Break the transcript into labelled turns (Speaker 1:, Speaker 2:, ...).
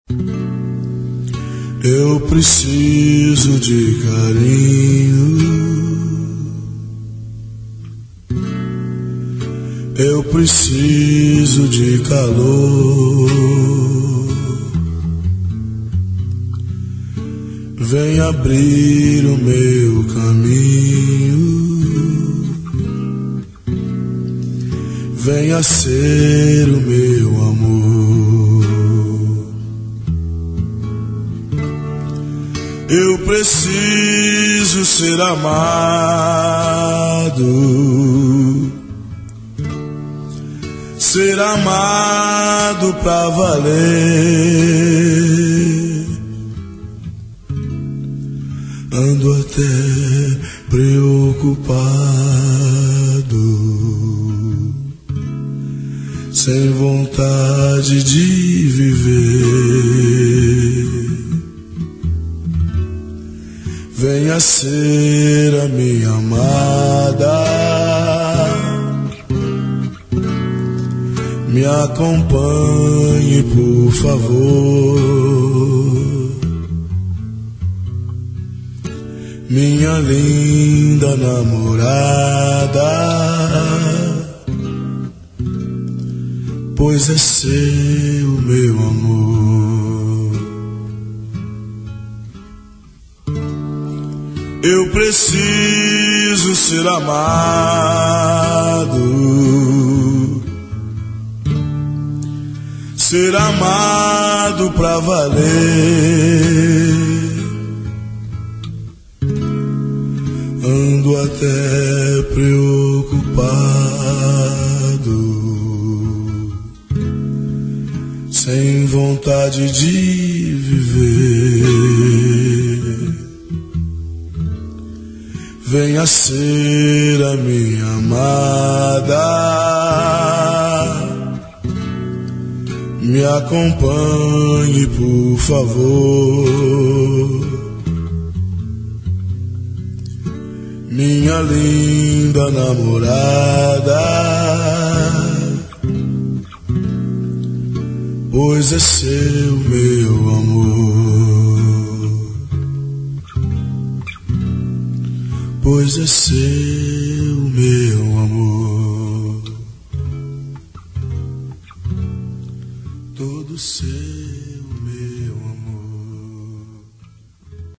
Speaker 1: Eu preciso de carinho, eu preciso de calor. Vem abrir o meu caminho, venha ser o meu amor. Eu preciso ser amado pra valer. Ando até preocupado, sem vontade de viver. Venha ser a minha amada, me acompanhe, por favor. Minha linda namorada, pois é seu meu amor. Eu preciso ser amado pra valer. Ando até preocupado, sem vontade de viver. Venha ser a minha amada, me acompanhe, por favor. Minha linda namorada, pois é seu meu amor, pois é seu meu amor, todo seu.